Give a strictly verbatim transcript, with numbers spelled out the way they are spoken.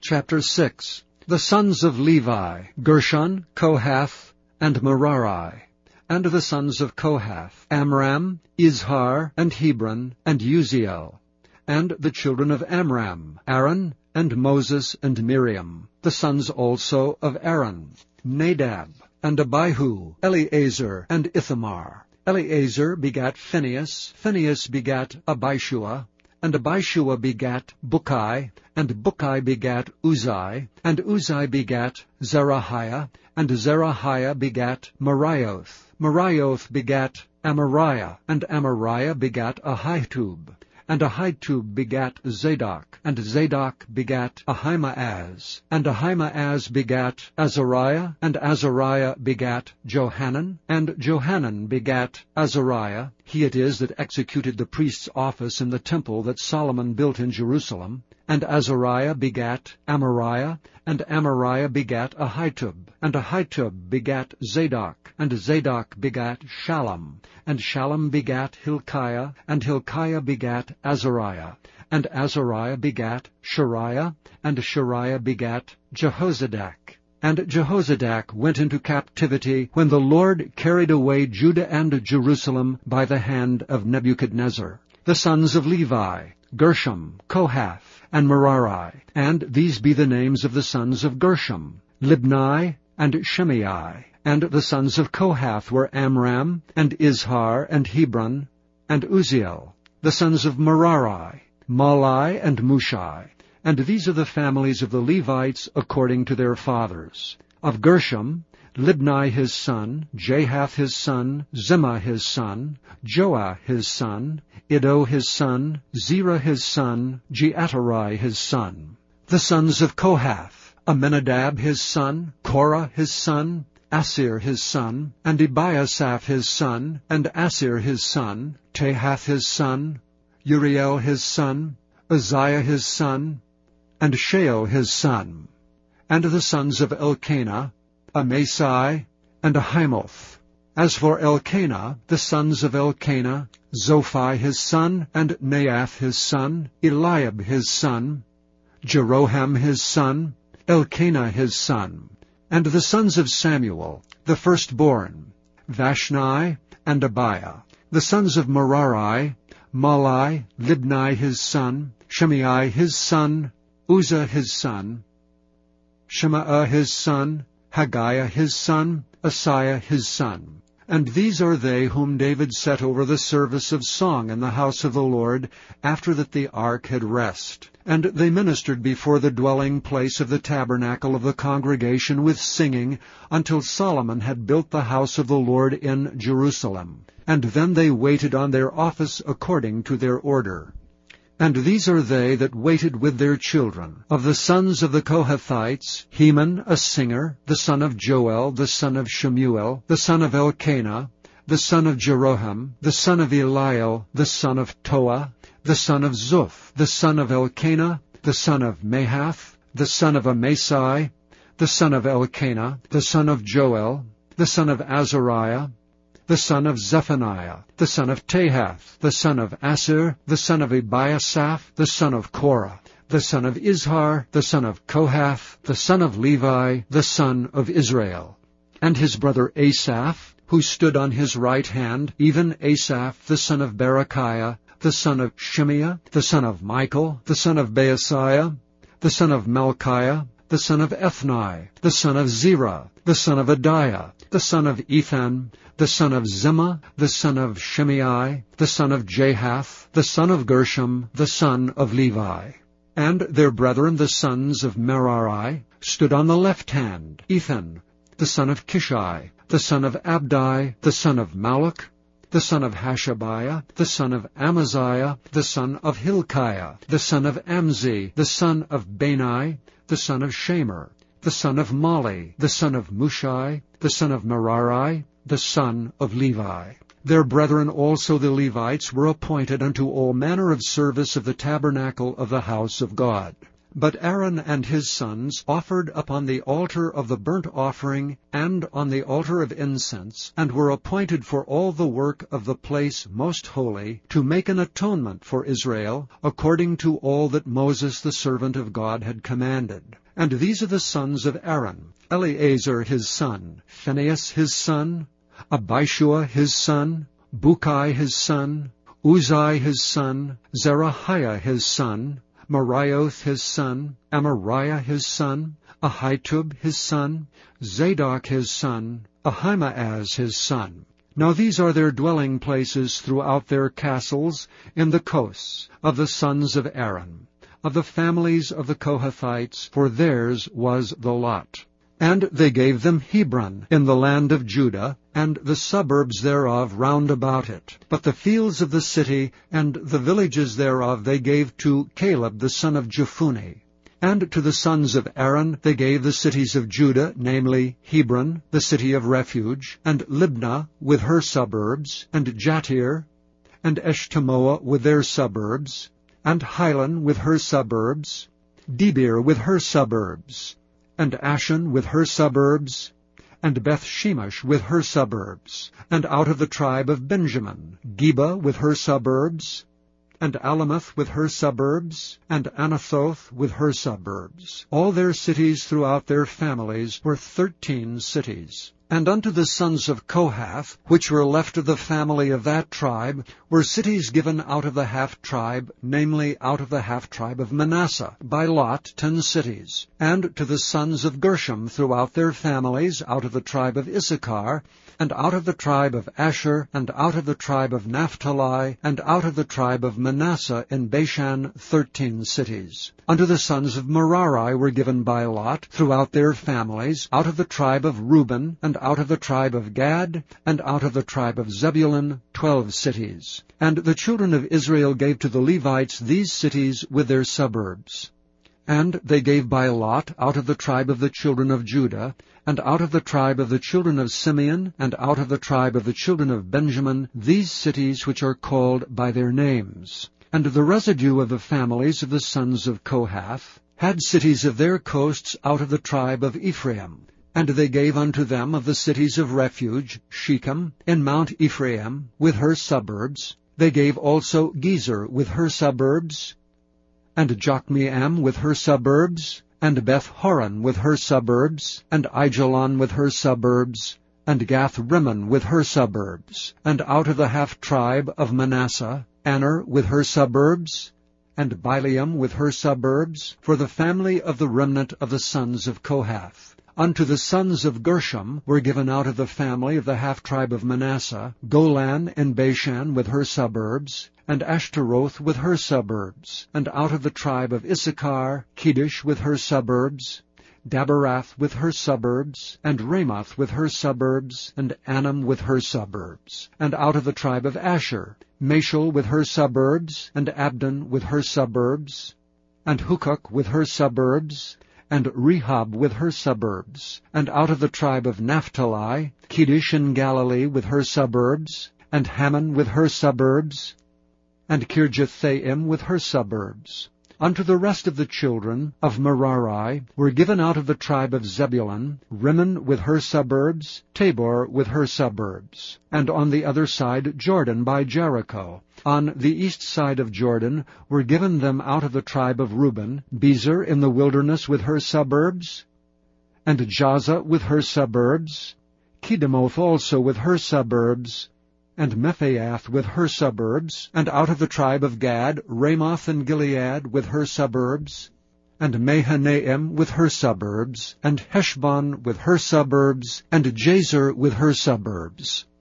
Chapter six. The sons of Levi, Gershon, Kohath, and Merari. And the sons of Kohath, Amram, Izhar, and Hebron, and Uziel. And the children of Amram, Aaron, and Moses, and Miriam. The sons also of Aaron, Nadab, and Abihu, Eleazar, and Ithamar. Eleazar begat Phinehas, Phinehas begat Abishua, and Abishua begat Bukai, and Bukai begat Uzai, and Uzai begat Zerahiah, and Zerahiah begat Marioth. Marioth begat Amariah, and Amariah begat Ahitub, and Ahitub begat Zadok, and Zadok begat Ahimaaz, and Ahimaaz begat Azariah, and Azariah begat Johanan, and Johanan begat Azariah. He it is that executed the priest's office in the temple that Solomon built in Jerusalem. And Azariah begat Amariah, and Amariah begat Ahitub, and Ahitub begat Zadok, and Zadok begat Shallum, and Shallum begat Hilkiah, and Hilkiah begat Azariah, and Azariah begat Shariah, and Shariah begat Jehozadak. And Jehozadak went into captivity when the Lord carried away Judah and Jerusalem by the hand of Nebuchadnezzar. The sons of Levi, Gershom, Kohath, and Merari. And these be the names of the sons of Gershom, Libni, and Shimei. And the sons of Kohath were Amram, and Izhar, and Hebron, and Uziel. The sons of Merari, Malai, and Mushai. And these are the families of the Levites according to their fathers. Of Gershom, Libni his son, Jahath his son, Zimmah his son, Joah his son, Iddo his son, Zerah his son, Jeaterai his son. The sons of Kohath, Aminadab his son, Korah his son, Asir his son, and Ebiasaph his son, and Asir his son, Tahath his son, Uriel his son, Uzziah his son, and Sheol his son. And the sons of Elkanah, Amasai, and Ahimoth. As for Elkanah, the sons of Elkanah, Zophai his son, and Naath his son, Eliab his son, Jeroham his son, Elkanah his son. And the sons of Samuel, the firstborn, Vashni, and Abiah. The sons of Merari, Malai, Libni his son, Shimei his son, Uzzah his son, Shemaah his son, Haggiah his son, Asaiah his son. And these are they whom David set over the service of song in the house of the Lord, after that the ark had rest. And they ministered before the dwelling place of the tabernacle of the congregation with singing, until Solomon had built the house of the Lord in Jerusalem. And then they waited on their office according to their order. And these are they that waited with their children. Of the sons of the Kohathites, Heman a singer, the son of Joel, the son of Shemuel, the son of Elkanah, the son of Jeroham, the son of Eliel, the son of Toah, the son of Zuph, the son of Elkanah, the son of Mahath, the son of Amasai, the son of Elkanah, the son of Joel, the son of Azariah, the son of Zephaniah, the son of Tahath, the son of Asir, the son of Ebiasaph, the son of Korah, the son of Izhar, the son of Kohath, the son of Levi, the son of Israel. And his brother Asaph, who stood on his right hand, even Asaph, the son of Berechiah, the son of Shimea, the son of Michael, the son of Baasiah, the son of Malchiah, the son of Ethni, the son of Zerah, the son of Adiah, the son of Ethan, the son of Zimmah, the son of Shimei, the son of Jahath, the son of Gershom, the son of Levi. And their brethren, the sons of Merari, stood on the left hand, Ethan, the son of Kishai, the son of Abdi, the son of Malach, the son of Hashabiah, the son of Amaziah, the son of Hilkiah, the son of Amzi, the son of Bani, the son of Shamer, the son of Mali, the son of Mushai, the son of Merari, the son of Levi. Their brethren also the Levites were appointed unto all manner of service of the tabernacle of the house of God. But Aaron and his sons offered upon the altar of the burnt offering and on the altar of incense, and were appointed for all the work of the place most holy, to make an atonement for Israel, according to all that Moses the servant of God had commanded. And these are the sons of Aaron: Eleazar his son, Phinehas his son, Abishua his son, Bukai his son, Uzai his son, Zerahiah his son, Marioth his son, Amariah his son, Ahitub his son, Zadok his son, Ahimaaz his son. Now these are their dwelling places throughout their castles in the coasts of the sons of Aaron, of the families of the Kohathites, for theirs was the lot. And they gave them Hebron in the land of Judah, and the suburbs thereof round about it. But the fields of the city and the villages thereof they gave to Caleb the son of Jephunneh. And to the sons of Aaron they gave the cities of Judah, namely Hebron, the city of refuge, and Libnah with her suburbs, and Jattir, and Eshtemoa with their suburbs, and Hilan with her suburbs, Debir with her suburbs, and Ashan with her suburbs, and Beth-shemesh with her suburbs, and out of the tribe of Benjamin, Geba with her suburbs, and Alamoth with her suburbs, and Anathoth with her suburbs. All their cities throughout their families were thirteen cities. And unto the sons of Kohath, which were left of the family of that tribe, were cities given out of the half-tribe, namely out of the half-tribe of Manasseh, by lot ten cities. And to the sons of Gershom throughout their families, out of the tribe of Issachar, and out of the tribe of Asher, and out of the tribe of Naphtali, and out of the tribe of Manasseh in Bashan, thirteen cities. Unto the sons of Merari were given by lot, throughout their families, out of the tribe of Reuben, and out of the tribe of Gad, and out of the tribe of Zebulun, twelve cities. And the children of Israel gave to the Levites these cities with their suburbs. And they gave by lot out of the tribe of the children of Judah, and out of the tribe of the children of Simeon, and out of the tribe of the children of Benjamin, these cities which are called by their names. And the residue of the families of the sons of Kohath had cities of their coasts out of the tribe of Ephraim. And they gave unto them of the cities of refuge, Shechem, in Mount Ephraim, with her suburbs. They gave also Gezer with her suburbs, and Jokmeam with her suburbs, and Beth-horon with her suburbs, and Aijalon with her suburbs, and Gath-rimmon with her suburbs. And out of the half-tribe of Manasseh, Aner with her suburbs, and Bileam with her suburbs, for the family of the remnant of the sons of Kohath. Unto the sons of Gershom were given out of the family of the half-tribe of Manasseh, Golan in Bashan with her suburbs, and Ashtaroth with her suburbs. And out of the tribe of Issachar, Kedesh with her suburbs, Daberath with her suburbs, and Ramoth with her suburbs, and Anam with her suburbs. And out of the tribe of Asher, Mashal with her suburbs, and Abdon with her suburbs, and Hukok with her suburbs, and Rehob with her suburbs. And out of the tribe of Naphtali, Kedesh in Galilee with her suburbs, and Hammon with her suburbs, and Kirjathaim with her suburbs. Unto the rest of the children of Merari were given out of the tribe of Zebulun, Rimmon with her suburbs, Tabor with her suburbs. And on the other side Jordan by Jericho, on the east side of Jordan, were given them out of the tribe of Reuben, Bezer in the wilderness with her suburbs, and Jazza with her suburbs, Kedemoth also with her suburbs, and Mephaath with her suburbs, and out of the tribe of Gad, Ramoth in Gilead with her suburbs, and Mahanaim with her suburbs, and Heshbon with her suburbs, and Jazer with her suburbs.